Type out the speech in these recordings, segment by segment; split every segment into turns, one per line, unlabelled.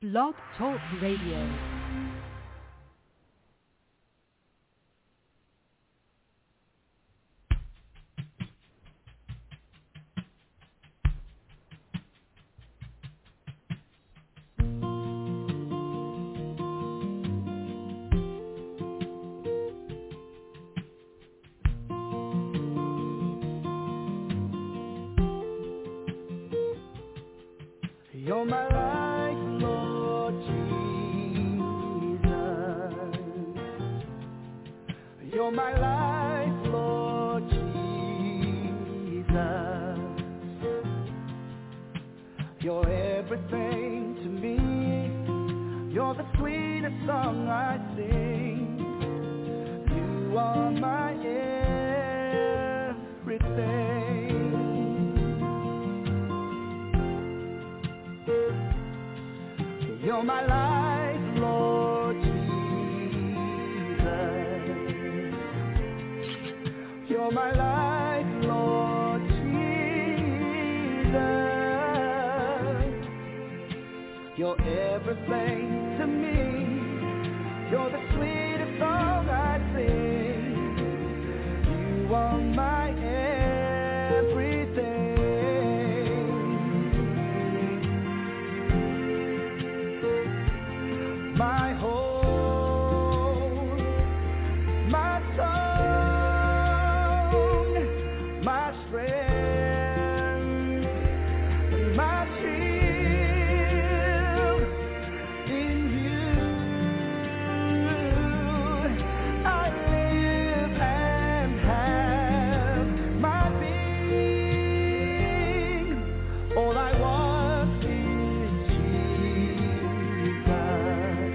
Blog Talk Radio.
You're my life, Lord Jesus. You're my life, Lord Jesus. You're everything to me. You're the sweetest song I sing. You are my everything. You're my life, Lord Jesus. You're my life, Lord Jesus. You're everything to me. You're the sweetest song I sing. You are my everything. My hope, my song, my strength, my shield. In you I live and have my being. All I want is Jesus.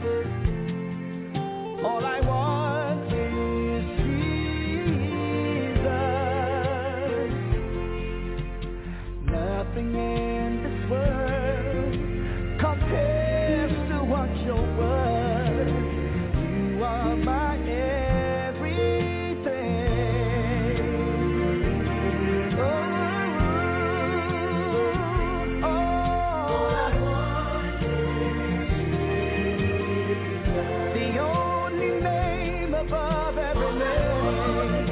All I want is Jesus. Nothing in this world compares to what you're worth. You are my everything. All I want is the only name above every name.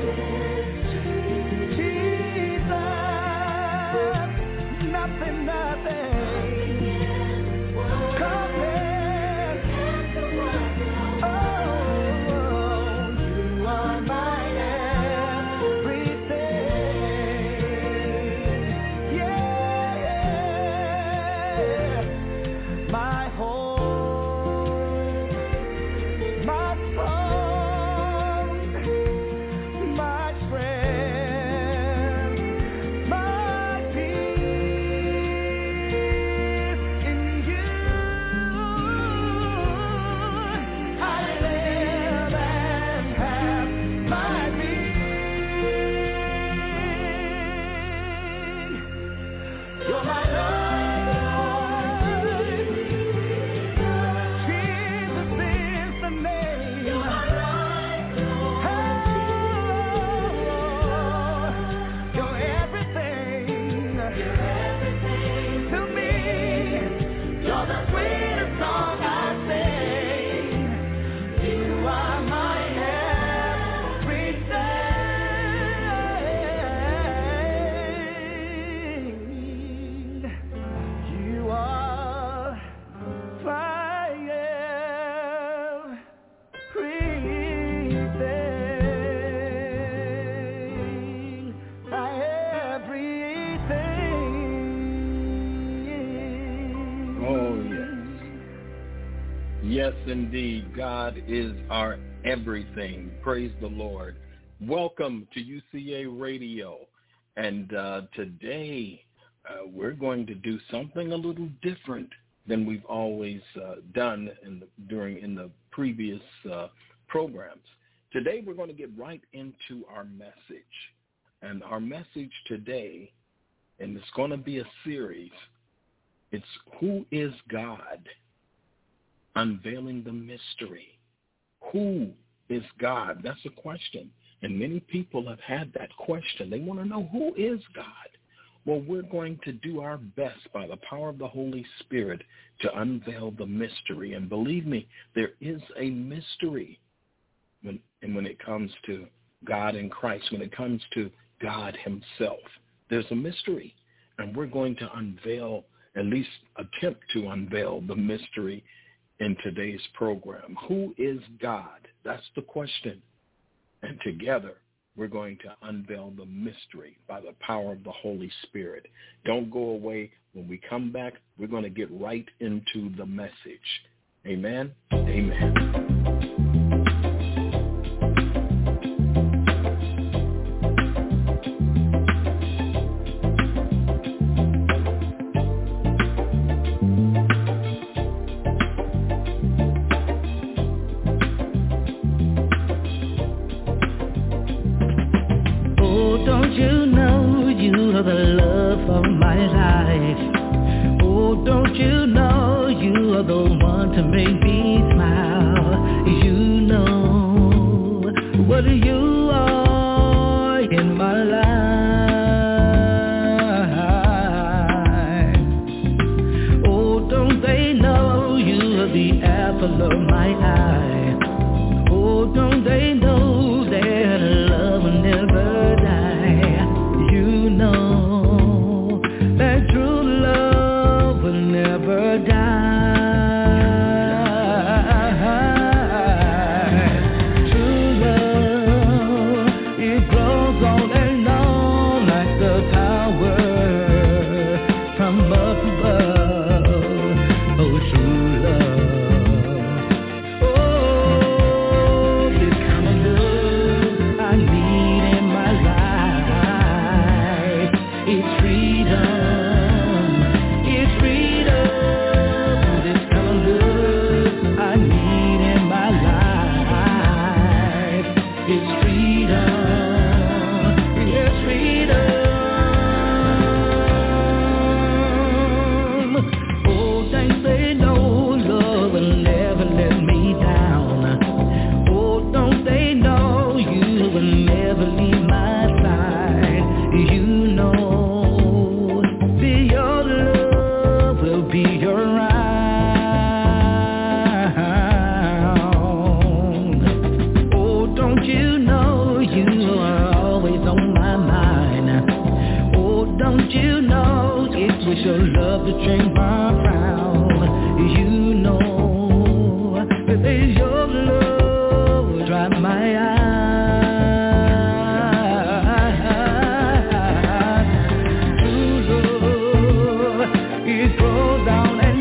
Jesus, nothing compares. Oh, you are my everything. Yeah, my hope, my song, my strength, my peace. In you I live and have my being. You're my life. Jesus is the name. You're my life. You're everything. You're everything to me. You're the sweetest song I sing. You are my everything. You are my everything. My everything.
Oh, yes. Yes, indeed. God is our everything. Praise the Lord. Welcome to UCA Radio. And today we're going to do something a little different than we've always done in the previous programs. Today we're going to get right into our message. And our message today, and it's going to be a series, it's Who is God? Unveiling the mystery. Who is God? That's a question. And many people have had that question. They want to know, who is God? Well, we're going to do our best by the power of the Holy Spirit to unveil the mystery. And believe me, there is a mystery when it comes to God in Christ, when it comes to God himself. There's a mystery, and we're going to unveil, at least attempt to unveil the mystery in today's program. Who is God? That's the question. And together, we're going to unveil the mystery by the power of the Holy Spirit. Don't go away. When we come back, we're going to get right into the message. Amen? Amen. It goes down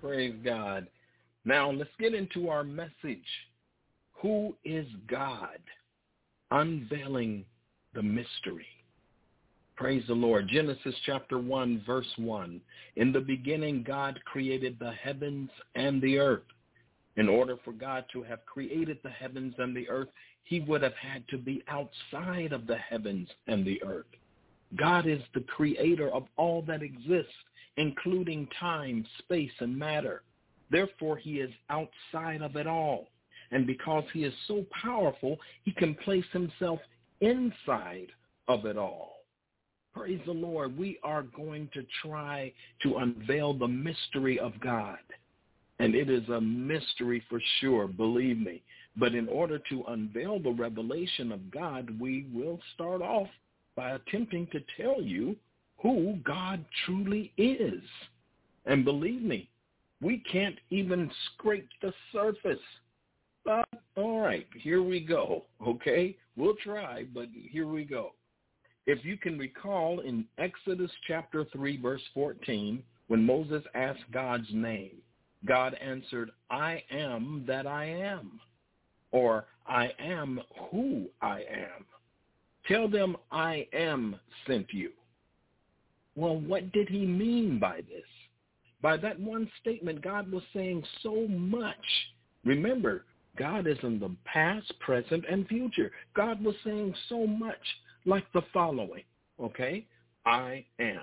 Praise God. Now let's get into our message. Who is God? Unveiling the mystery. Praise the Lord. Genesis chapter 1, verse 1. In the beginning, God created the heavens and the earth. In order for God to have created the heavens and the earth, he would have had to be outside of the heavens and the earth. God is the creator of all that exists, including time, space, and matter. Therefore, he is outside of it all. And because he is so powerful, he can place himself inside of it all. Praise the Lord. We are going to try to unveil the mystery of God. And it is a mystery for sure, believe me. But in order to unveil the revelation of God, we will start off by attempting to tell you who God truly is. And believe me, we can't even scrape the surface. But all right, here we go, okay? We'll try, but here we go. If you can recall in Exodus chapter 3, verse 14, when Moses asked God's name, God answered, I am that I am, or I am who I am. Tell them I am sent you. Well, what did he mean by this? By that one statement, God was saying so much. Remember, God is in the past, present, and future. God was saying so much, like the following, okay? I am.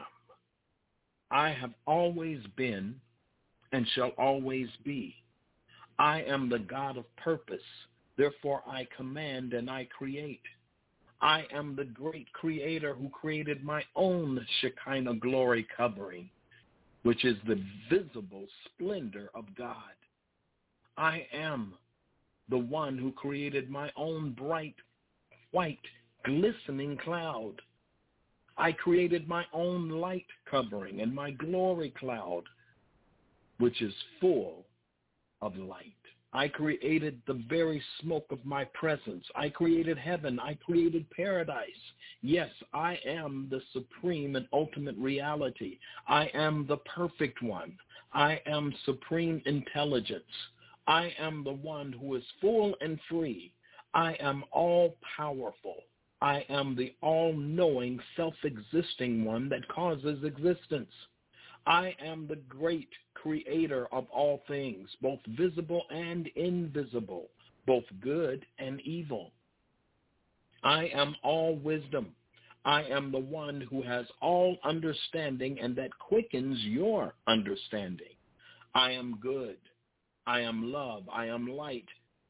I have always been and shall always be. I am the God of purpose. Therefore, I command and I create. I am the great creator who created my own Shekinah glory covering, which is the visible splendor of God. I am the one who created my own bright, white, glistening cloud. I created my own light covering and my glory cloud, which is full of light. I created the very smoke of my presence. I created heaven. I created paradise. Yes, I am the supreme and ultimate reality. I am the perfect one. I am supreme intelligence. I am the one who is full and free. I am all-powerful. I am the all-knowing, self-existing one that causes existence. I am the great creator of all things, both visible and invisible, both good and evil. I am all wisdom. I am the one who has all understanding and that quickens your understanding. I am good. I am love. I am light.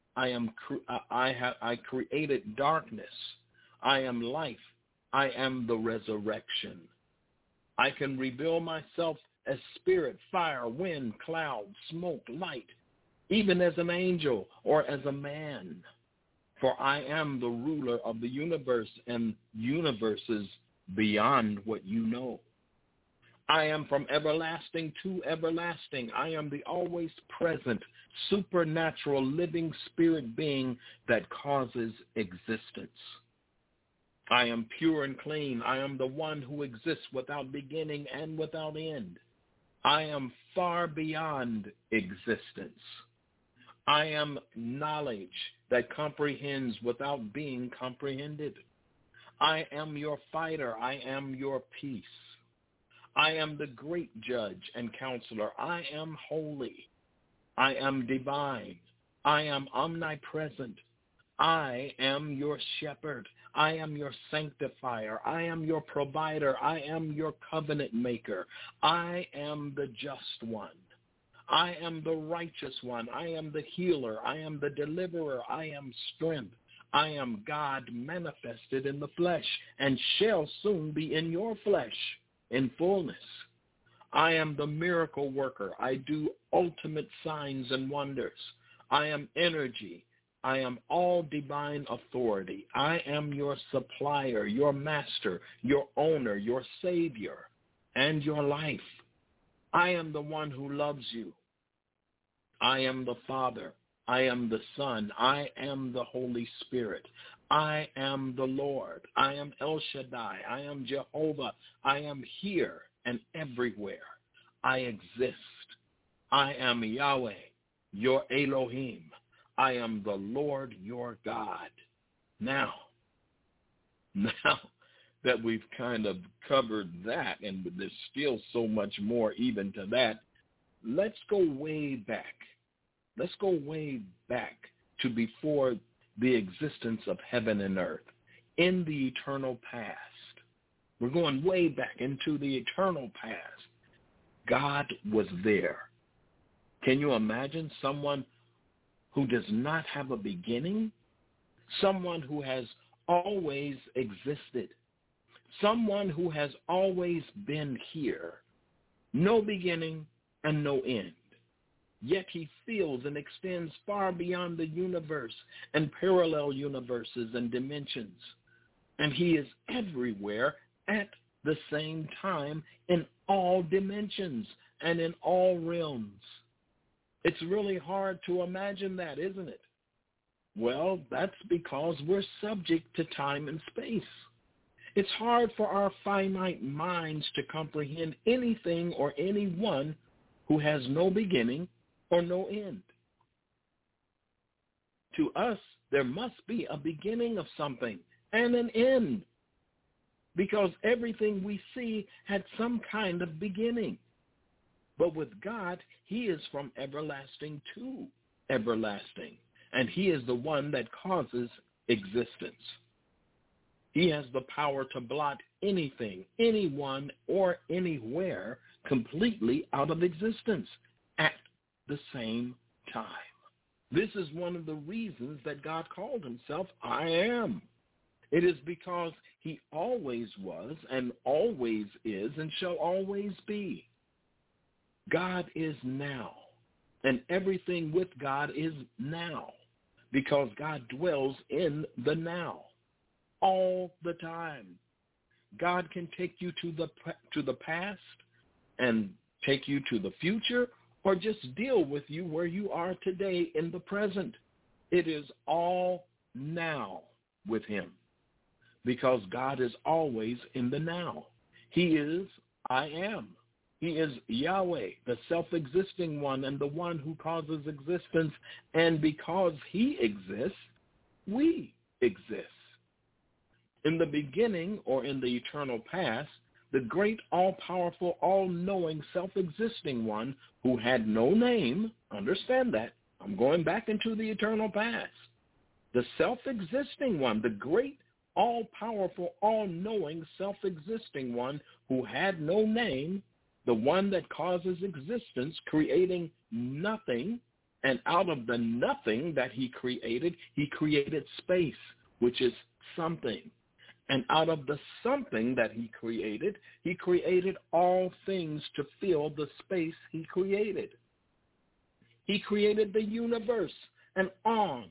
I created darkness. I am life. I am the resurrection. I can reveal myself as spirit, fire, wind, cloud, smoke, light, even as an angel or as a man. For I am the ruler of the universe and universes beyond what you know. I am from everlasting to everlasting. I am the always present, supernatural, living spirit being that causes existence. I am pure and clean. I am the one who exists without beginning and without end. I am far beyond existence. I am knowledge that comprehends without being comprehended. I am your fighter. I am your peace. I am the great judge and counselor. I am holy. I am divine. I am omnipresent. I am your shepherd. I am your sanctifier. I am your provider. I am your covenant maker. I am the just one. I am the righteous one. I am the healer. I am the deliverer. I am strength. I am God manifested in the flesh and shall soon be in your flesh in fullness. I am the miracle worker. I do ultimate signs and wonders. I am energy. I am all divine authority. I am your supplier, your master, your owner, your savior, and your life. I am the one who loves you. I am the Father. I am the Son. I am the Holy Spirit. I am the Lord. I am El Shaddai. I am Jehovah. I am here and everywhere. I exist. I am Yahweh, your Elohim. I am the Lord your God. Now that we've kind of covered that, and there's still so much more even to that, let's go way back. Let's go way back to before the existence of heaven and earth, in the eternal past. We're going way back into the eternal past. God was there. Can you imagine someone who does not have a beginning? Someone who has always existed. Someone who has always been here. No beginning and no end. Yet he feels and extends far beyond the universe and parallel universes and dimensions. And he is everywhere at the same time in all dimensions and in all realms. It's really hard to imagine that, isn't it? Well, that's because we're subject to time and space. It's hard for our finite minds to comprehend anything or anyone who has no beginning or no end. To us, there must be a beginning of something and an end, because everything we see had some kind of beginning. But with God, he is from everlasting to everlasting, and he is the one that causes existence. He has the power to blot anything, anyone, or anywhere completely out of existence at the same time. This is one of the reasons that God called himself I Am. It is because he always was and always is and shall always be. God is now, and everything with God is now, because God dwells in the now all the time. God can take you to the past and take you to the future, or just deal with you where you are today in the present. It is all now with him, because God is always in the now. He is I Am. He is Yahweh, the self-existing one and the one who causes existence. And because he exists, we exist. In the beginning, or in the eternal past, the great, all-powerful, all-knowing, self-existing one who had no name, understand that, I'm going back into the eternal past. The self-existing one, the great, all-powerful, all-knowing, self-existing one who had no name, the one that causes existence, creating nothing, and out of the nothing that he created space, which is something. And out of the something that he created all things to fill the space he created. He created the universe, and on,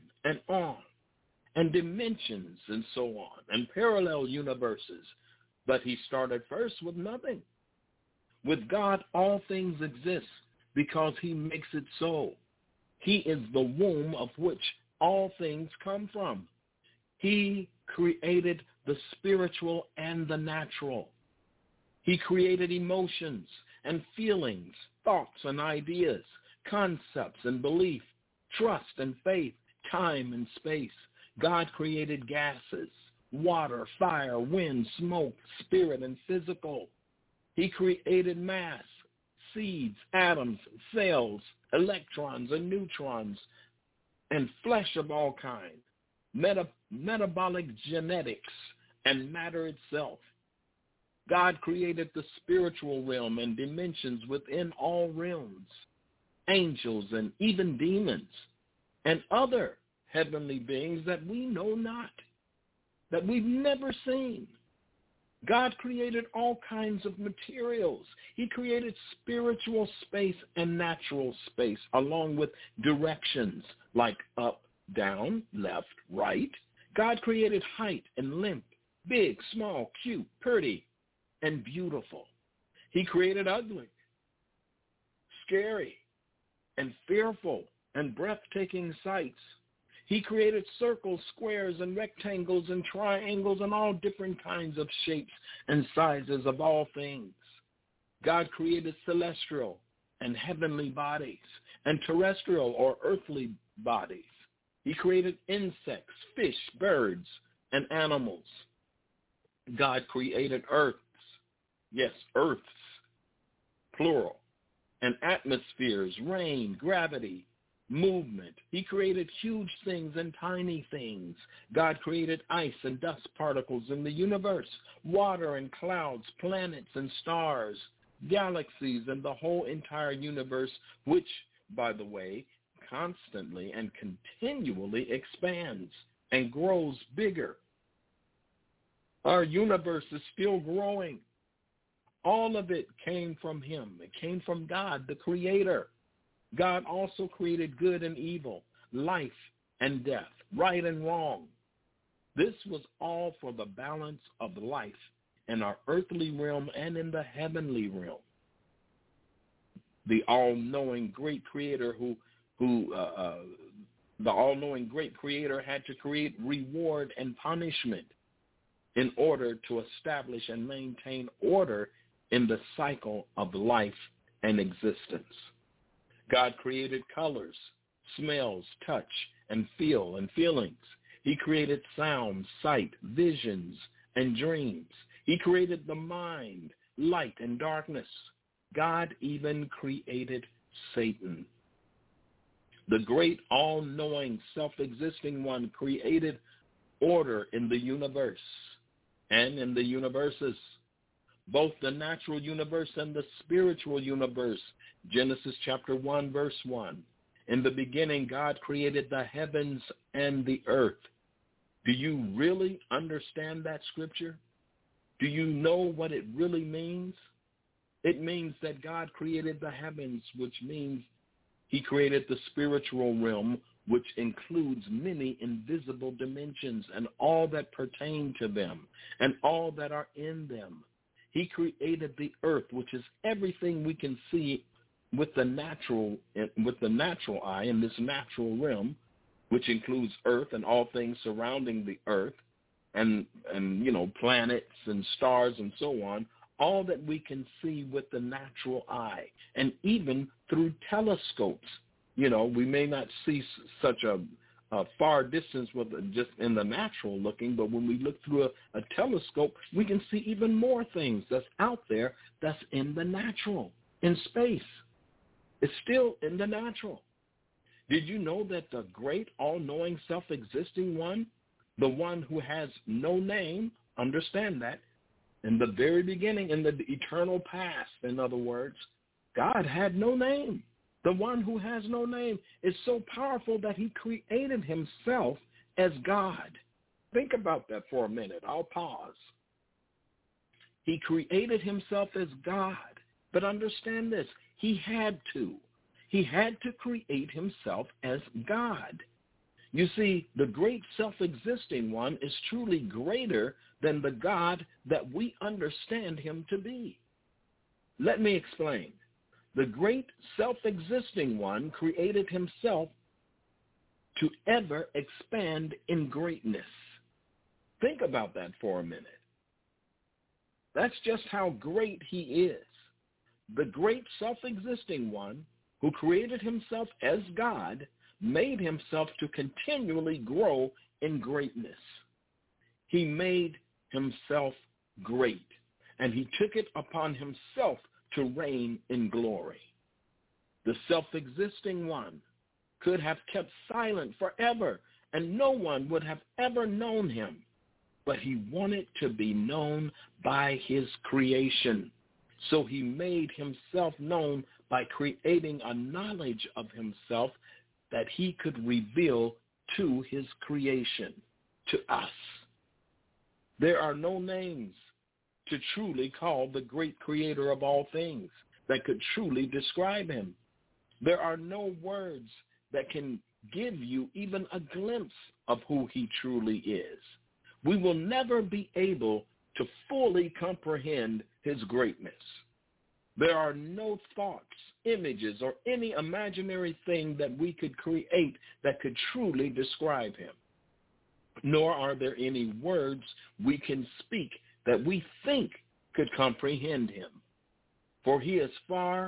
and dimensions and so on, and parallel universes. But he started first with nothing. With God, all things exist because he makes it so. He is the womb of which all things come from. He created the spiritual and the natural. He created emotions and feelings, thoughts and ideas, concepts and belief, trust and faith, time and space. God created gases, water, fire, wind, smoke, spirit, and physical. He created mass, seeds, atoms, cells, electrons and neutrons, and flesh of all kinds, metabolic genetics, and matter itself. God created the spiritual realm and dimensions within all realms, angels and even demons, and other heavenly beings that we know not, that we've never seen. God created all kinds of materials. He created spiritual space and natural space, along with directions like up, down, left, right. God created height and length, big, small, cute, pretty, and beautiful. He created ugly, scary, and fearful, and breathtaking sights. He created circles, squares, and rectangles, and triangles, and all different kinds of shapes and sizes of all things. God created celestial and heavenly bodies and terrestrial or earthly bodies. He created insects, fish, birds, and animals. God created earths, yes, earths, plural, and atmospheres, rain, gravity, movement. He created huge things and tiny things. God created ice and dust particles in the universe, water and clouds, planets and stars, galaxies, and the whole entire universe, which, by the way, constantly and continually expands and grows bigger. Our universe is still growing. All of it came from him. It came from God, the Creator. God also created good and evil, life and death, right and wrong. This was all for the balance of life in our earthly realm and in the heavenly realm. The all-knowing great Creator the all-knowing great Creator had to create reward and punishment in order to establish and maintain order in the cycle of life and existence. God created colors, smells, touch, and feel and feelings. He created sound, sight, visions, and dreams. He created the mind, light, and darkness. God even created Satan. The great all-knowing, self-existing one created order in the universe and in the universes, both the natural universe and the spiritual universe. Genesis chapter 1, verse 1. In the beginning, God created the heavens and the earth. Do you really understand that scripture? Do you know what it really means? It means that God created the heavens, which means he created the spiritual realm, which includes many invisible dimensions and all that pertain to them and all that are in them. He created the earth, which is everything we can see with the natural eye in this natural realm, which includes earth and all things surrounding the earth and planets and stars and so on, all that we can see with the natural eye, and even through telescopes. We may not see such a far distance with just in the natural looking, but when we look through a telescope, we can see even more things that's out there that's in the natural, in space. It's still in the natural. Did you know that the great all-knowing self-existing one, the one who has no name, understand that, in the very beginning, in the eternal past, in other words, God had no name. The one who has no name is so powerful that he created himself as God. Think about that for a minute. I'll pause. He created himself as God. But understand this, he had to. He had to create himself as God. You see, the great self-existing one is truly greater than the God that we understand him to be. Let me explain. The great self-existing one created himself to ever expand in greatness. Think about that for a minute. That's just how great he is. The great self-existing one who created himself as God made himself to continually grow in greatness. He made himself great, and he took it upon himself to reign in glory. The self-existing one could have kept silent forever, and no one would have ever known him, but he wanted to be known by his creation. So he made himself known by creating a knowledge of himself that he could reveal to his creation, to us. There are no names to truly call the great creator of all things that could truly describe him. There are no words that can give you even a glimpse of who he truly is. We will never be able to fully comprehend his greatness. There are no thoughts, images, or any imaginary thing that we could create that could truly describe him. Nor are there any words we can speak that we think could comprehend him. For he is far,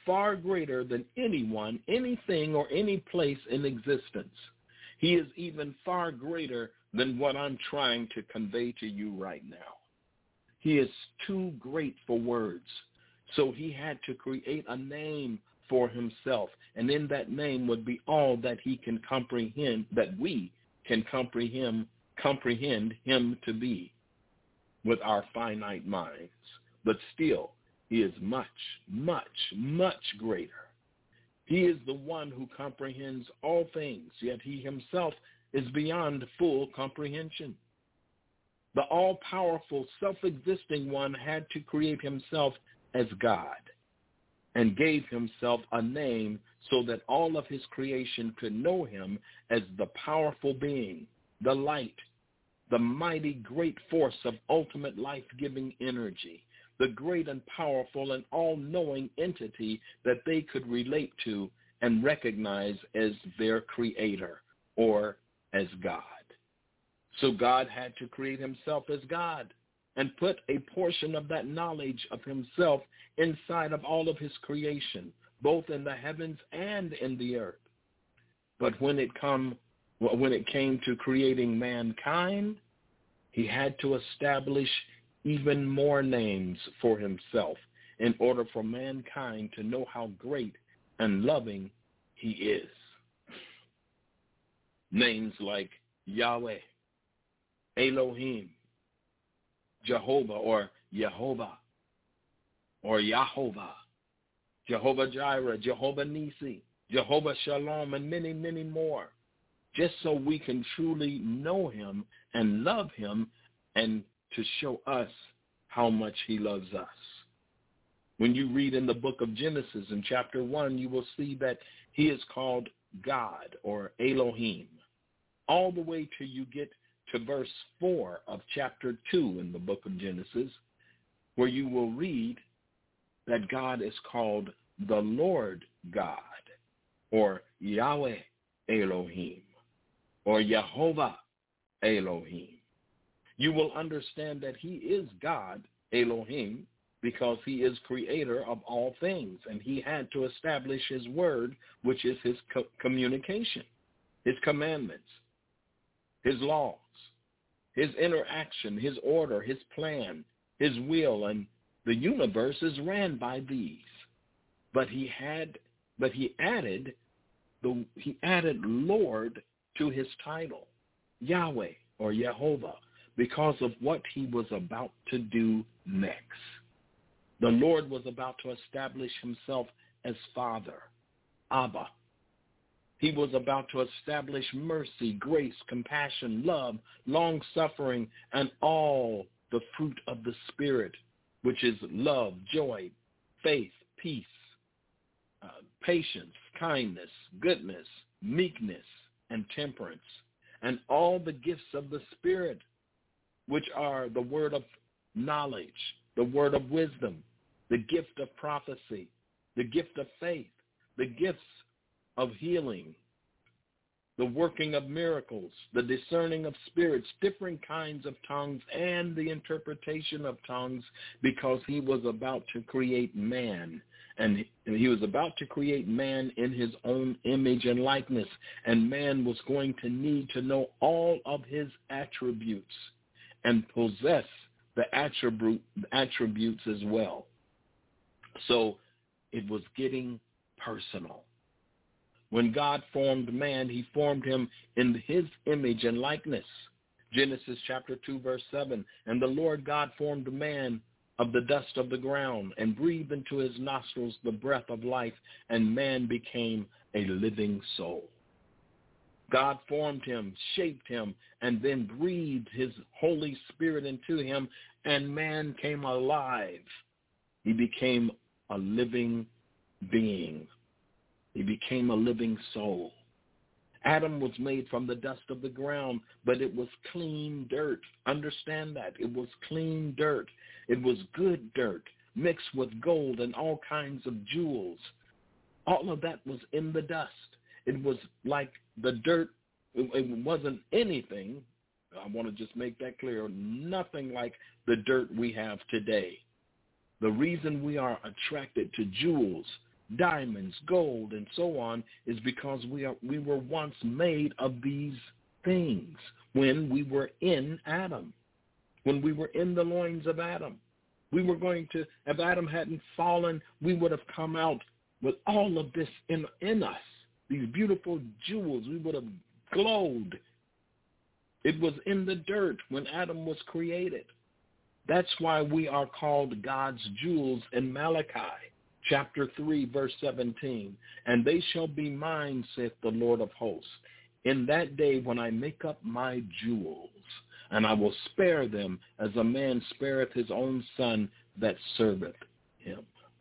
far greater than anyone, anything, or any place in existence. He is even far greater than what I'm trying to convey to you right now. He is too great for words. So he had to create a name for himself, and in that name would be all that he can comprehend, that we can comprehend him to be with our finite minds. But still, he is much, much, much greater. He is the one who comprehends all things, yet he himself is beyond full comprehension. The all-powerful, self-existing one had to create himself as God and gave himself a name so that all of his creation could know him as the powerful being, the light, the mighty great force of ultimate life-giving energy, the great and powerful and all-knowing entity that they could relate to and recognize as their creator or as God. So God had to create himself as God and put a portion of that knowledge of himself inside of all of his creation, both in the heavens and in the earth. But when it came to creating mankind, he had to establish even more names for himself in order for mankind to know how great and loving he is. Names like Yahweh, Elohim, Jehovah or Yehovah or Yahovah, Jehovah Jireh, Jehovah Nisi, Jehovah Shalom, and many, many more, just so we can truly know him and love him and to show us how much he loves us. When you read in the book of Genesis in chapter 1, you will see that he is called God or Elohim, all the way till you get to verse 4 of chapter 2 in the book of Genesis, where you will read that God is called the Lord God, or Yahweh Elohim, or Yehovah Elohim. You will understand that he is God, Elohim, because he is creator of all things, and he had to establish his word, which is his communication, his commandments, his laws, his interaction, his order, his plan, his will, and the universe is ran by these. But he added Lord to his title, Yahweh or Yehovah, because of what he was about to do next. The Lord was about to establish himself as Father, Abba. He was about to establish mercy, grace, compassion, love, long-suffering, and all the fruit of the Spirit, which is love, joy, faith, peace, patience, kindness, goodness, meekness, and temperance, and all the gifts of the Spirit, which are the word of knowledge, the word of wisdom, the gift of prophecy, the gift of faith, the gifts of healing, the working of miracles, the discerning of spirits, different kinds of tongues, and the interpretation of tongues, because he was about to create man. And he was about to create man in his own image and likeness. And man was going to need to know all of his attributes and possess the attributes as well. So it was getting personal. When God formed man, he formed him in his image and likeness. Genesis chapter 2, verse 7, and the Lord God formed man of the dust of the ground and breathed into his nostrils the breath of life, and man became a living soul. God formed him, shaped him, and then breathed his Holy Spirit into him, and man came alive. He became a living being. He became a living soul. Adam was made from the dust of the ground, but it was clean dirt. Understand that. It was clean dirt. It was good dirt mixed with gold and all kinds of jewels. All of that was in the dust. It was like the dirt. It wasn't anything. I want to just make that clear. Nothing like the dirt we have today. The reason we are attracted to jewels diamonds, gold, and so on, is because we were once made of these things when we were in Adam, when we were in the loins of Adam. We were going to, if Adam hadn't fallen, we would have come out with all of this in us, these beautiful jewels. We would have glowed. It was in the dirt when Adam was created. That's why we are called God's jewels in Malachi, chapter 3, verse 17. And they shall be mine, saith the Lord of hosts, in that day when I make up my jewels, and I will spare them as a man spareth his own son that serveth him.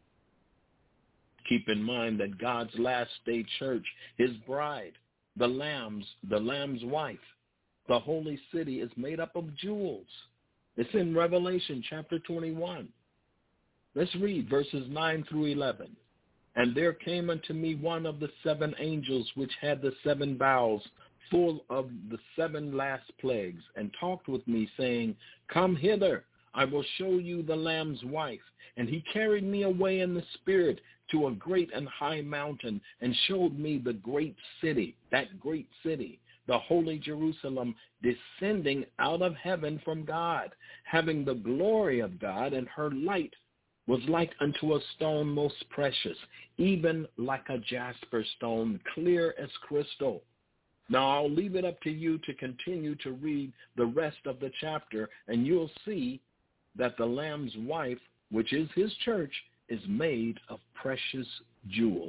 Keep in mind that God's last day church, his bride, the lamb's wife, the holy city, is made up of jewels. It's in Revelation chapter 21. Let's read verses 9 through 11. And there came unto me one of the 7 angels which had the 7 vials full of the 7 last plagues, and talked with me, saying, Come hither, I will show you the Lamb's wife. And he carried me away in the spirit to a great and high mountain, and showed me the great city, that great city, the holy Jerusalem, descending out of heaven from God, having the glory of God, and her light was like unto a stone most precious, even like a jasper stone, clear as crystal. Now, I'll leave it up to you to continue to read the rest of the chapter, and you'll see that the Lamb's wife, which is his church, is made of precious jewels.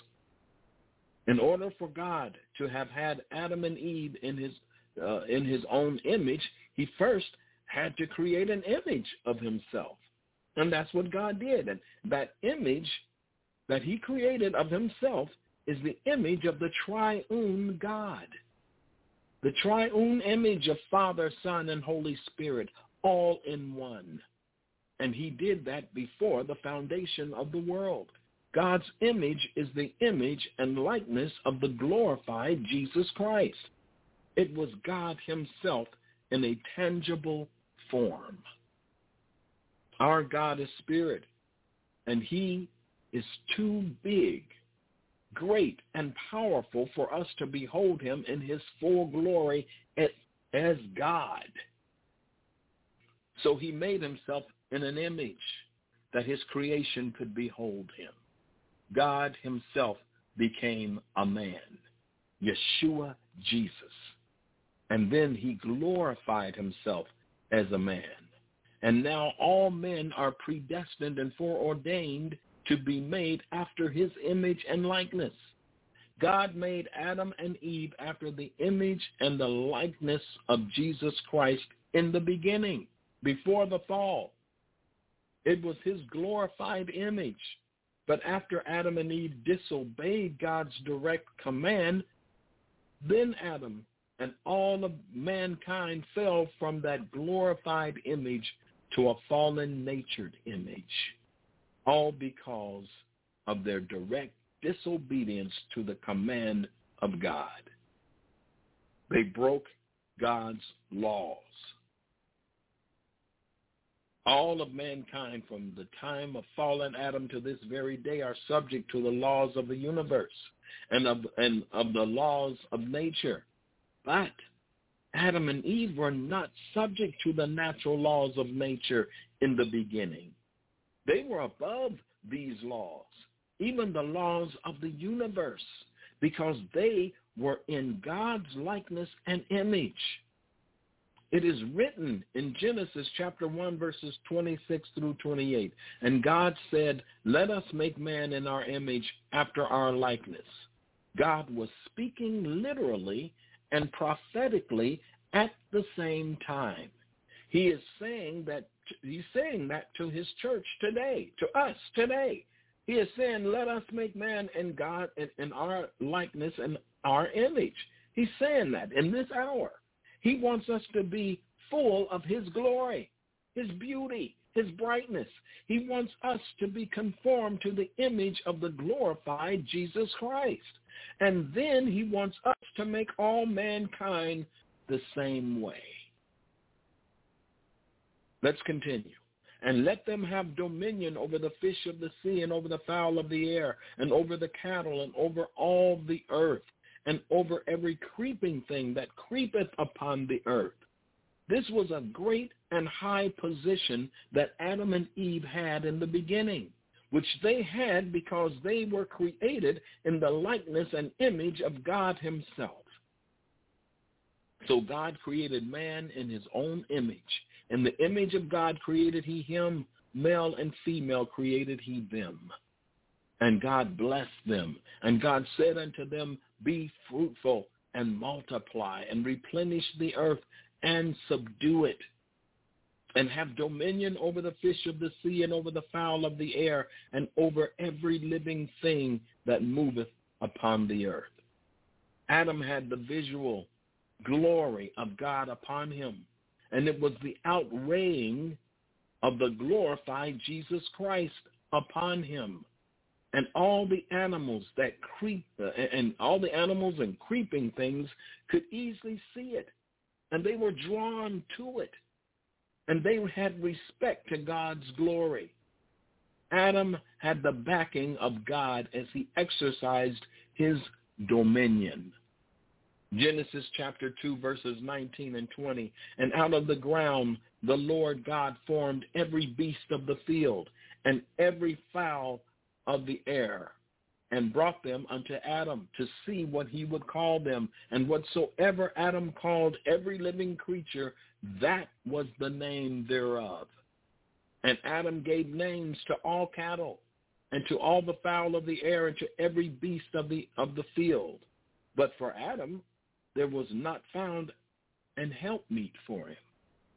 In order for God to have had Adam and Eve in his own image, he first had to create an image of himself. And that's what God did. And that image that he created of himself is the image of the triune God. The triune image of Father, Son, and Holy Spirit, all in one. And he did that before the foundation of the world. God's image is the image and likeness of the glorified Jesus Christ. It was God himself in a tangible form. Our God is spirit, and he is too big, great, and powerful for us to behold him in his full glory as God. So he made himself in an image that his creation could behold him. God himself became a man, Yeshua Jesus. And then he glorified himself as a man. And now all men are predestined and foreordained to be made after his image and likeness. God made Adam and Eve after the image and the likeness of Jesus Christ in the beginning, before the fall. It was his glorified image. But after Adam and Eve disobeyed God's direct command, then Adam and all of mankind fell from that glorified image to a fallen-natured image, all because of their direct disobedience to the command of God. They broke God's laws. All of mankind from the time of fallen Adam to this very day are subject to the laws of the universe and of the laws of nature. But Adam and Eve were not subject to the natural laws of nature in the beginning. They were above these laws, even the laws of the universe, because they were in God's likeness and image. It is written in Genesis chapter 1, verses 26 through 28, and God said, "Let us make man in our image after our likeness." God was speaking literally and prophetically at the same time. He's saying that to his church today, to us today. He is saying, let us make man in God in our likeness and our image. He's saying that in this hour. He wants us to be full of his glory, his beauty, his brightness. He wants us to be conformed to the image of the glorified Jesus Christ. And then he wants us to make all mankind the same way. Let's continue. and let them have dominion over the fish of the sea and over the fowl of the air and over the cattle and over all the earth and over every creeping thing that creepeth upon the earth. This was a great and high position that Adam and Eve had in the beginning, which they had because they were created in the likeness and image of God himself. So God created man in his own image. In the image of God created he him, male and female created he them. And God blessed them. And God said unto them, be fruitful and multiply and replenish the earth and subdue it, and have dominion over the fish of the sea and over the fowl of the air and over every living thing that moveth upon the earth. Adam had the visual glory of God upon him, and it was the outraying of the glorified Jesus Christ upon him. And all the animals that creep, and all the animals and creeping things could easily see it, and they were drawn to it, and they had respect to God's glory. Adam had the backing of God as he exercised his dominion. Genesis chapter 2, verses 19 and 20. And out of the ground the Lord God formed every beast of the field and every fowl of the air, and brought them unto Adam to see what he would call them. And whatsoever Adam called every living creature, that was the name thereof. And Adam gave names to all cattle, and to all the fowl of the air, and to every beast of the field. But for Adam there was not found an helpmeet for him.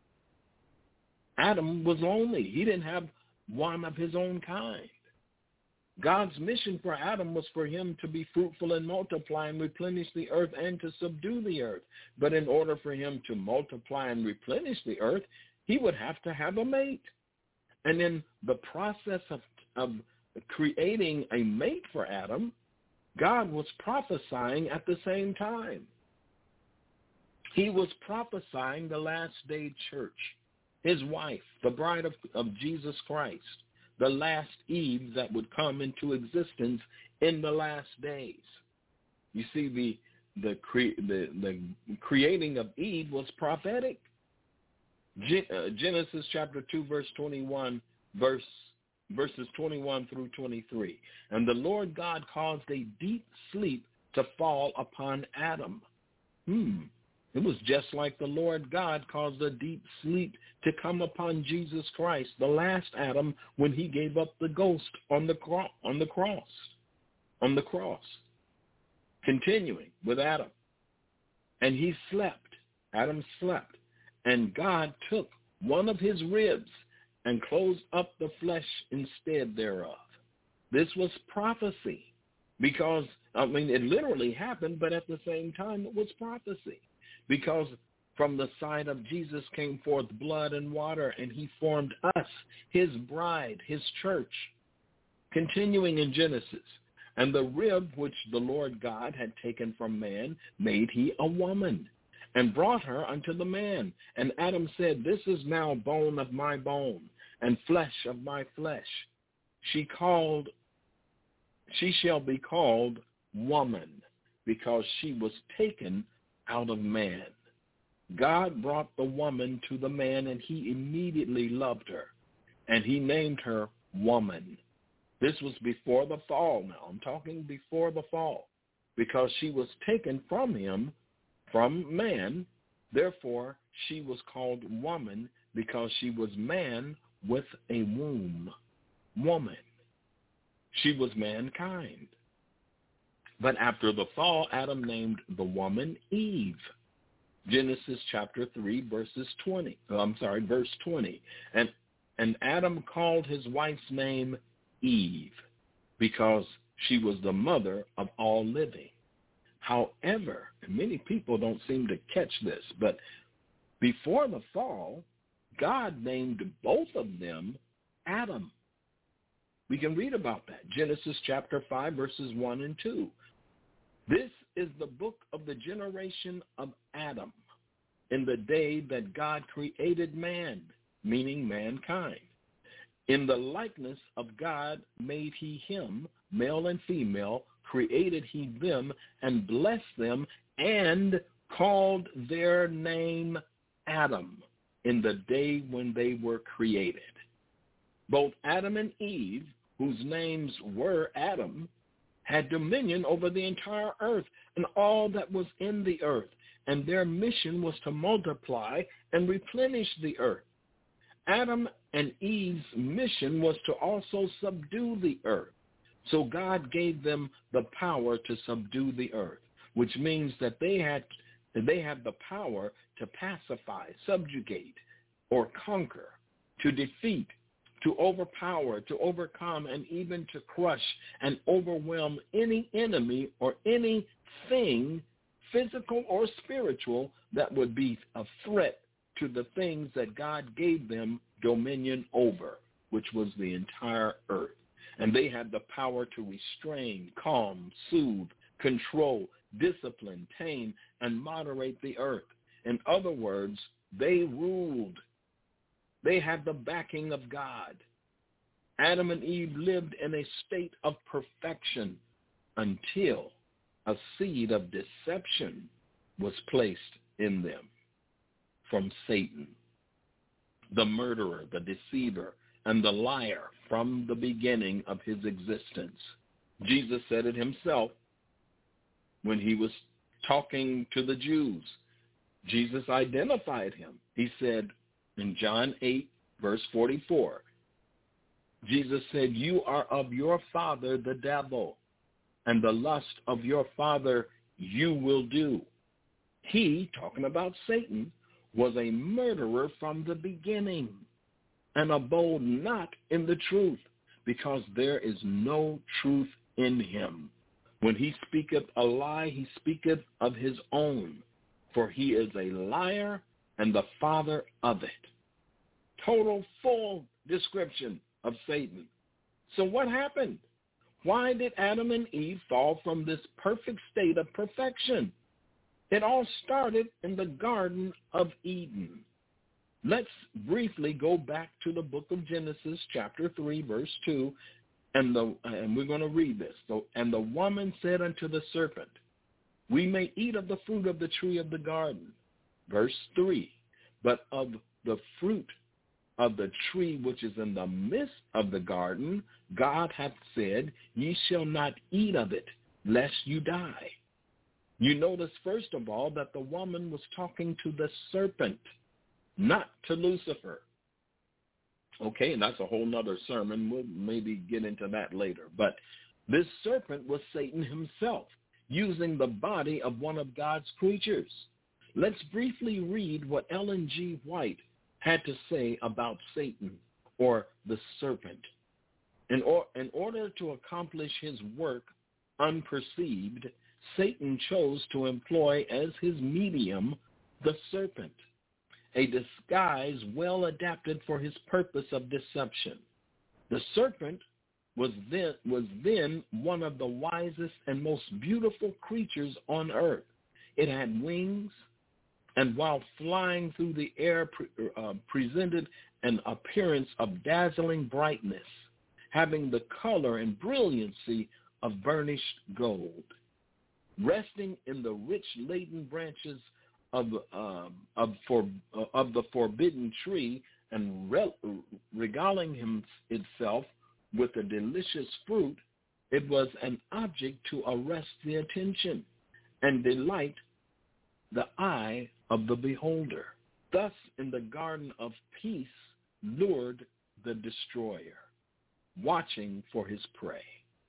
Adam was lonely. He didn't have one of his own kind. God's mission for Adam was for him to be fruitful and multiply and replenish the earth and to subdue the earth. But in order for him to multiply and replenish the earth, he would have to have a mate. And in the process of creating a mate for Adam, God was prophesying at the same time. He was prophesying the last day church, his wife, the bride of Jesus Christ, the last Eve that would come into existence in the last days. You see, the creating of Eve was prophetic. Genesis chapter 2, verse 21, verses 21 through 23. And the Lord God caused a deep sleep to fall upon Adam. It was just like the Lord God caused a deep sleep to come upon Jesus Christ, the last Adam, when he gave up the ghost on the cross. Continuing with Adam. And he slept. Adam slept. And God took one of his ribs and closed up the flesh instead thereof. This was prophecy because, it literally happened, but at the same time it was prophecy. Because from the side of Jesus came forth blood and water, and he formed us, his bride, his church. Continuing in Genesis, and the rib which the Lord God had taken from man made he a woman, and brought her unto the man. And Adam said, this is now bone of my bone, and flesh of my flesh. She shall be called woman, because she was taken out of man. God brought the woman to the man, and he immediately loved her, and he named her woman. This was before the fall. Now, I'm talking before the fall, because she was taken from him, from man. Therefore, she was called woman, because she was man with a womb. Woman. She was mankind. But after the fall, Adam named the woman Eve. Genesis chapter 3, verse 20. And Adam called his wife's name Eve, because she was the mother of all living. However, many people don't seem to catch this, but before the fall, God named both of them Adam. We can read about that. Genesis chapter 5, verses 1 and 2. This is the book of the generation of Adam in the day that God created man, meaning mankind. In the likeness of God made he him, male and female, created he them, and blessed them, and called their name Adam in the day when they were created. Both Adam and Eve, whose names were Adam, had dominion over the entire earth and all that was in the earth, and their mission was to multiply and replenish the earth. Adam and Eve's mission was to also subdue the earth. So God gave them the power to subdue the earth, which means that they had the power to pacify, subjugate, or conquer, to defeat, to overpower, to overcome, and even to crush and overwhelm any enemy or anything, physical or spiritual, that would be a threat to the things that God gave them dominion over, which was the entire earth. And they had the power to restrain, calm, soothe, control, discipline, tame, and moderate the earth. In other words, they ruled. They had the backing of God. Adam and Eve lived in a state of perfection until a seed of deception was placed in them from Satan, the murderer, the deceiver, and the liar from the beginning of his existence. Jesus said it himself when he was talking to the Jews. Jesus identified him. He said in John 8, verse 44, Jesus said, "You are of your father, the devil, and the lust of your father you will do." He, talking about Satan, was a murderer from the beginning, and abode not in the truth, because there is no truth in him. When he speaketh a lie, he speaketh of his own, for he is a liar and the father of it. Total full description of Satan. So what happened? Why did Adam and Eve fall from this perfect state of perfection? It all started in the Garden of Eden. Let's briefly go back to the book of Genesis, chapter 3, verse 2, and we're going to read this. So, and the woman said unto the serpent, "We may eat of the fruit of the tree of the garden." Verse 3, "But of the fruit of the tree which is in the midst of the garden, God hath said, Ye shall not eat of it, lest you die." You notice, first of all, that the woman was talking to the serpent, not to Lucifer. Okay, and that's a whole nother sermon. We'll maybe get into that later. But this serpent was Satan himself, using the body of one of God's creatures. Let's briefly read what Ellen G. White had to say about Satan, or the serpent. In order to accomplish his work unperceived, Satan chose to employ as his medium the serpent, a disguise well adapted for his purpose of deception. The serpent was then one of the wisest and most beautiful creatures on earth. It had wings, and while flying through the air presented an appearance of dazzling brightness, having the color and brilliancy of burnished gold. Resting in the rich laden branches of the forbidden tree, and regaling itself with a delicious fruit, it was an object to arrest the attention and delight the eye of the beholder. Thus, in the garden of peace lured the destroyer, watching for his prey.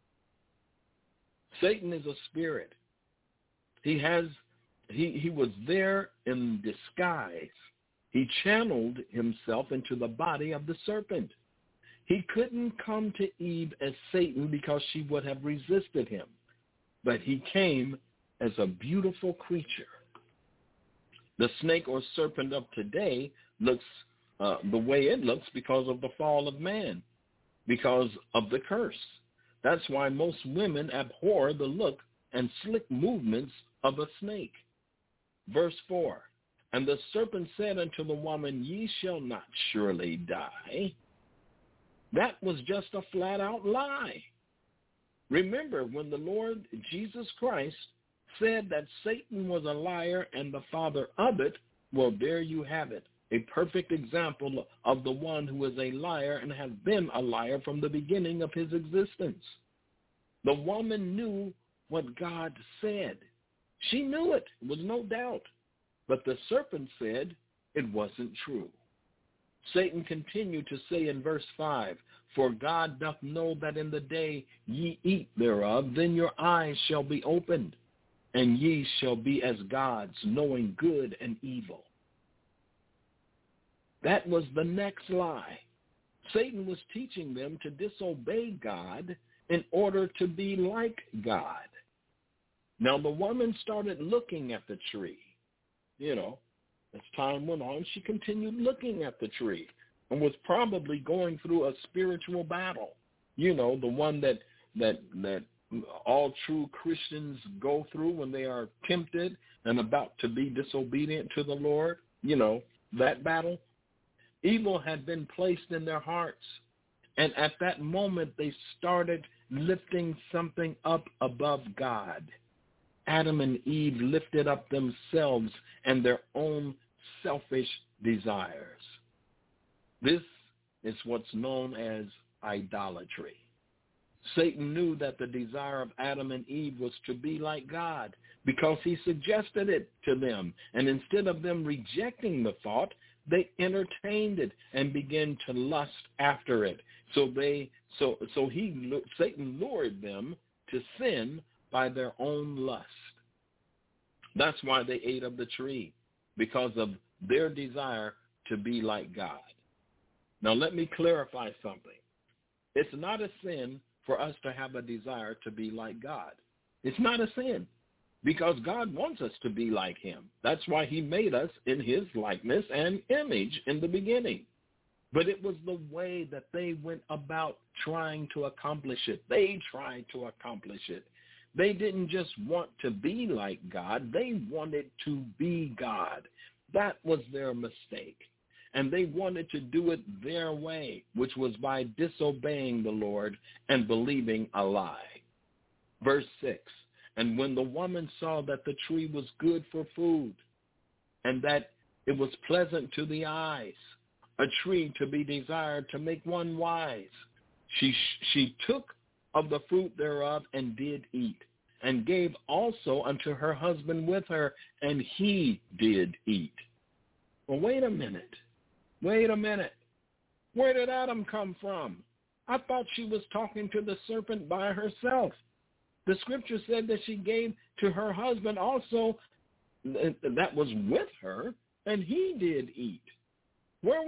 Satan is a spirit. He was there in disguise. He channeled himself into the body of the serpent. He couldn't come to Eve as Satan because she would have resisted him, but he came as a beautiful creature. The snake or serpent of today looks the way it looks because of the fall of man, because of the curse. That's why most women abhor the look and slick movements of a snake. Verse 4, "And the serpent said unto the woman, Ye shall not surely die. That was just a flat-out lie. Remember, when the Lord Jesus Christ said that Satan was a liar and the father of it, well, there you have it, a perfect example of the one who is a liar and has been a liar from the beginning of his existence. The woman knew what God said. She knew it, was no doubt. But the serpent said it wasn't true. Satan continued to say in verse 5, "For God doth know that in the day ye eat thereof, then your eyes shall be opened, and ye shall be as gods, knowing good and evil." That was the next lie. Satan was teaching them to disobey God in order to be like God. Now the woman started looking at the tree. As time went on, she continued looking at the tree and was probably going through a spiritual battle. The one that all true Christians go through when they are tempted and about to be disobedient to the Lord. That battle. Evil had been placed in their hearts. And at that moment, they started lifting something up above God. Adam and Eve lifted up themselves and their own selfish desires. This is what's known as idolatry. Satan knew that the desire of Adam and Eve was to be like God because he suggested it to them. And instead of them rejecting the thought, they entertained it and began to lust after it. Satan lured them to sin by their own lust. That's why they ate of the tree, because of their desire to be like God. Now let me clarify something. It's not a sin for us to have a desire to be like God. It's not a sin, because God wants us to be like him. That's why he made us in his likeness and image in the beginning. But it was the way that they went about trying to accomplish it. They tried to accomplish it. They didn't just want to be like God. They wanted to be God. That was their mistake. And they wanted to do it their way, which was by disobeying the Lord and believing a lie. Verse 6, "And when the woman saw that the tree was good for food, and that it was pleasant to the eyes, a tree to be desired to make one wise, she took of the fruit thereof and did eat, and gave also unto her husband with her, and he did eat." Well, wait a minute. Where did Adam come from? I thought she was talking to the serpent by herself. The scripture said that she gave to her husband also that was with her, and he did eat. Where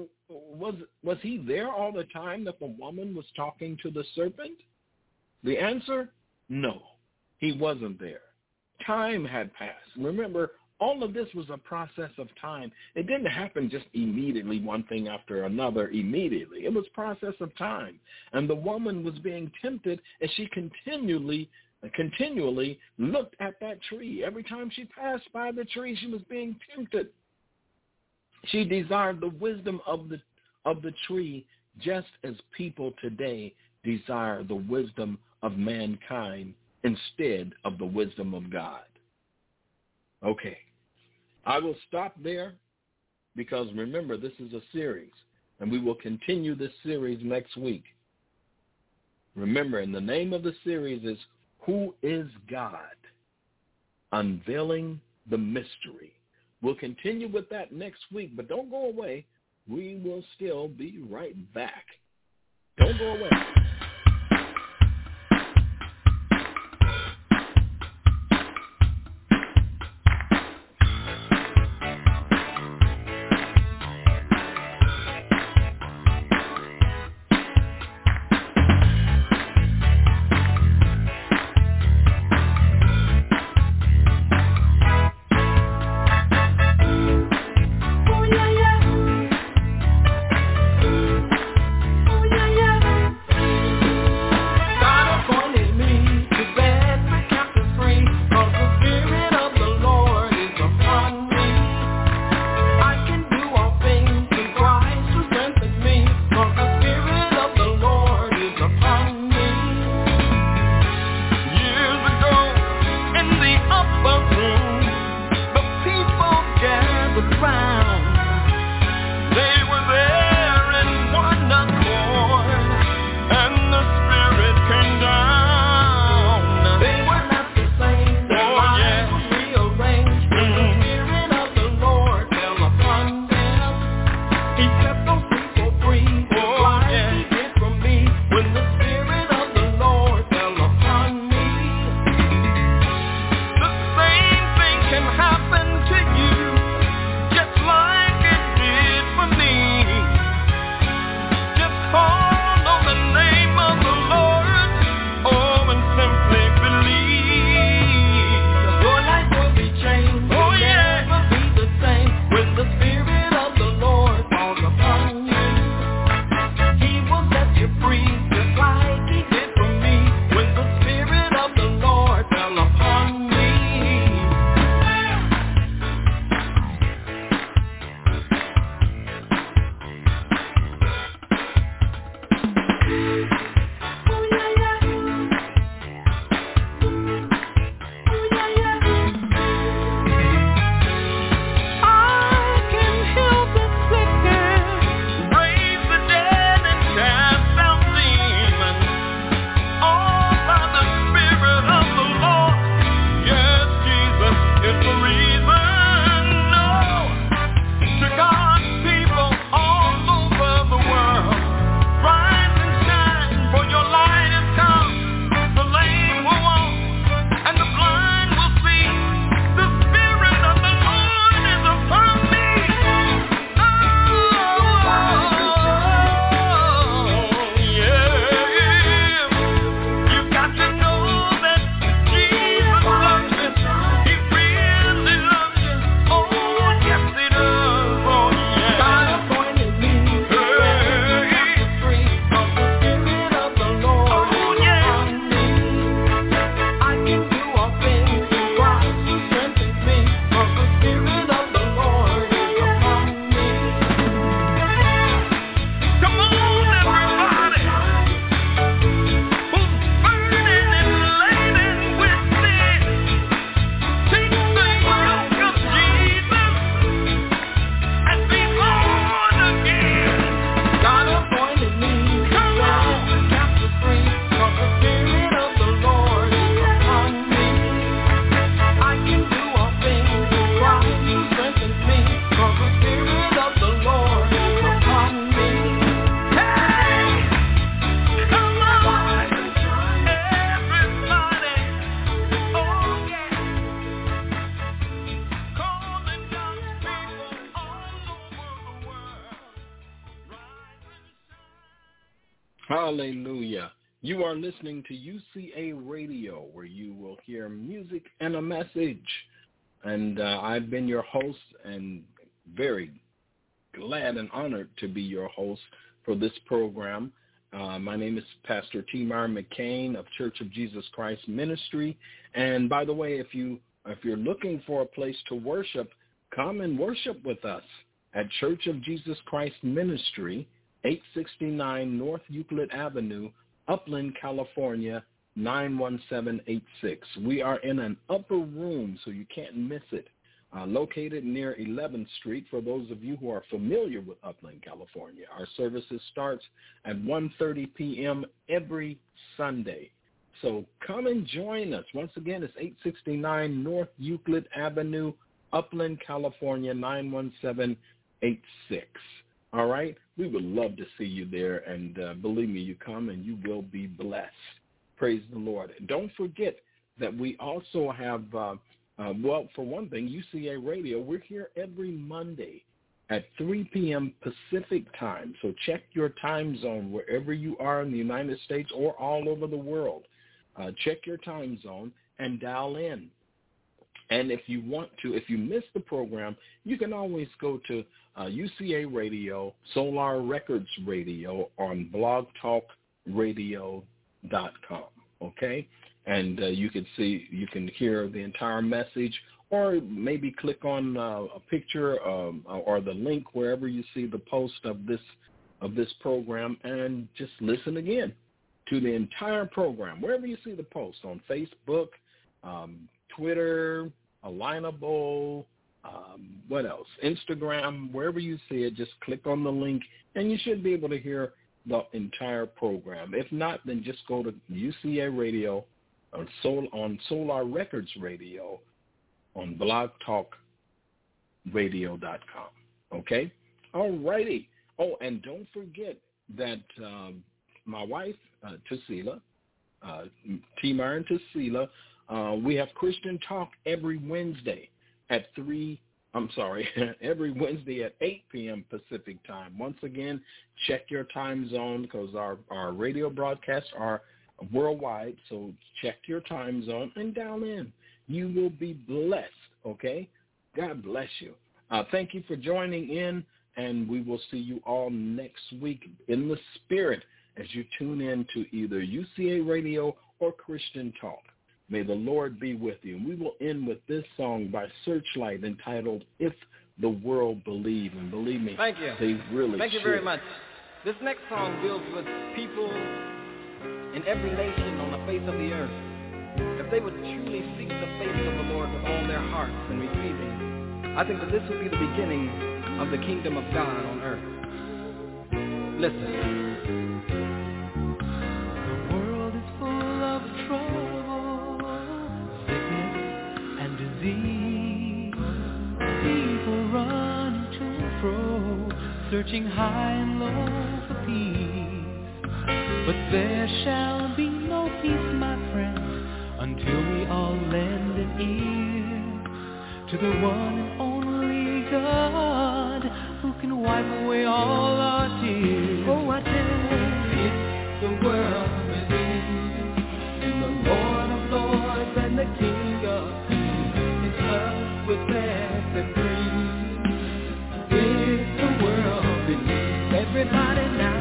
was he there all the time that the woman was talking to the serpent? The answer, no, he wasn't there. Time had passed. Remember, all of this was a process of time. It didn't happen just immediately, one thing after another immediately. It was a process of time. And the woman was being tempted as she continually looked at that tree. Every time she passed by the tree, she was being tempted. She desired the wisdom of the tree, just as people today desire the wisdom of mankind instead of the wisdom of God. Okay, I will stop there because remember, this is a series, and we will continue this series next week. Remember, and the name of the series is Who is God? Unveiling the Mystery. We'll continue with that next week, but don't go away. We will still be right back. Don't go away. Hallelujah. You are listening to UCA Radio, where you will hear music and a message. And I've been your host and very glad and honored to be your host for this program. My name is Pastor T. Myron McCain of Church of Jesus Christ Ministry. And by the way, if you're looking for a place to worship, come and worship with us at Church of Jesus Christ Ministry, 869 North Euclid Avenue, Upland, California, 91786. We are in an upper room, so you can't miss it, located near 11th Street. For those of you who are familiar with Upland, California, our services starts at 1:30 p.m. every Sunday. So come and join us. Once again, it's 869 North Euclid Avenue, Upland, California, 91786. All right? We would love to see you there, and believe me, you come and you will be blessed. Praise the Lord. And don't forget that we also have, well, for one thing, UCA Radio, we're here every Monday at 3 p.m. Pacific time. So check your time zone wherever you are in the United States or all over the world. Check your time zone and dial in. And if you want to, if you miss the program, you can always go to UCA Radio, Solar Records Radio on blogtalkradio.com, okay? And you can hear the entire message, or maybe click on a picture or the link wherever you see the post of this program, and just listen again to the entire program, wherever you see the post, on Facebook, Twitter, Alignable, what else? Instagram, wherever you see it, just click on the link, and you should be able to hear the entire program. If not, then just go to UCA Radio on Solar Records Radio on blogtalkradio.com. Okay? All righty. Oh, and don't forget that my wife, Tusila, T. Myron Tusila, we have Christian Talk every Wednesday at every Wednesday at 8 p.m. Pacific time. Once again, check your time zone, because our radio broadcasts are worldwide, so check your time zone and dial in. You will be blessed, okay? God bless you. Thank you for joining in, and we will see you all next week in the spirit as you tune in to either UCA Radio or Christian Talk. May the Lord be with you. And we will end with this song by Searchlight entitled If the World Believe. And believe me,
Thank you.
They really
Thank you
should.
very much. This next song deals with people in every nation on the face of the earth. If they would truly seek the face of the Lord with all their hearts and receive Him, I think that this will be the beginning of the kingdom of God on earth. Listen.
Searching high and low for peace, but there shall be no peace, my friends, until we all lend an ear to the one and only God who can wipe away all our tears. Oh, I tell you, if the world believes in the Lord of Lords and the King of Kings, it's us with blessed and free. Everybody now,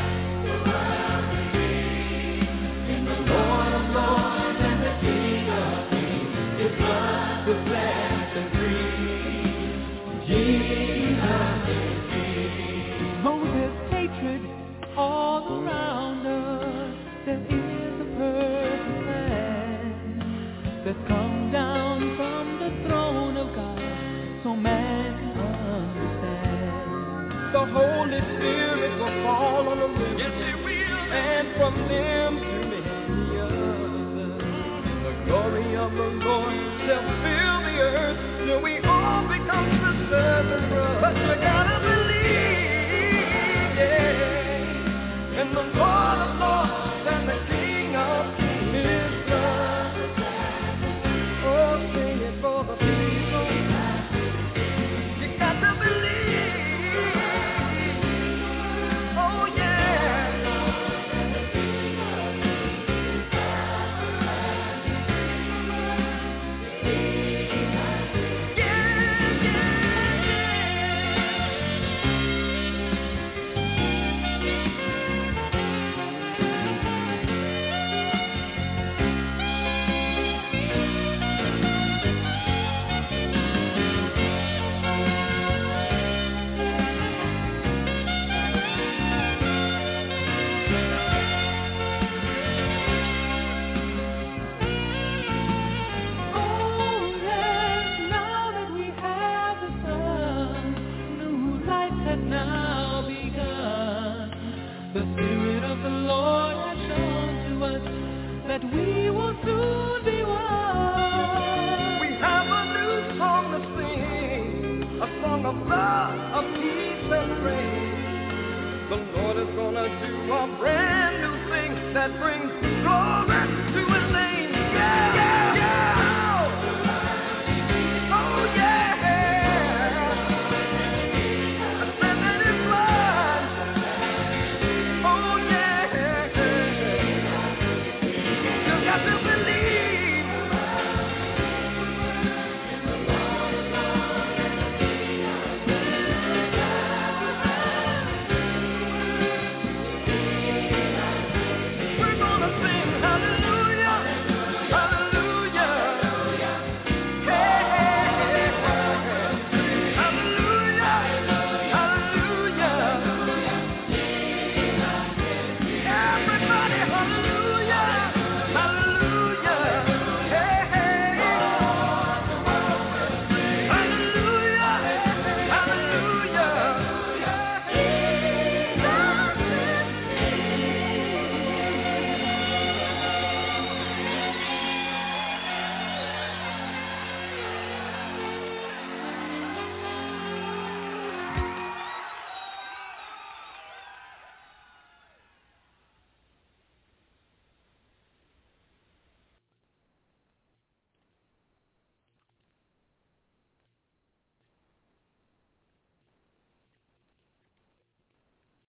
in the Lord of Lords and the King of Kings, His blood was blessed and free. Jesus is King. Though there's hatred all around us, there is a perfect plan that's come down from the throne of God, so man can understand. The Holy Spirit will fall on the living, yes, it will, and from them to many others. The glory of the Lord shall fill the earth till we all become sisters and brothers. But you gotta believe, yeah, in the Lord of Lords and the King of Kings, His blood. Oh, sing it for the people. You got to believe.
of love, of peace and praise. The Lord is gonna do a brand new thing that brings glory to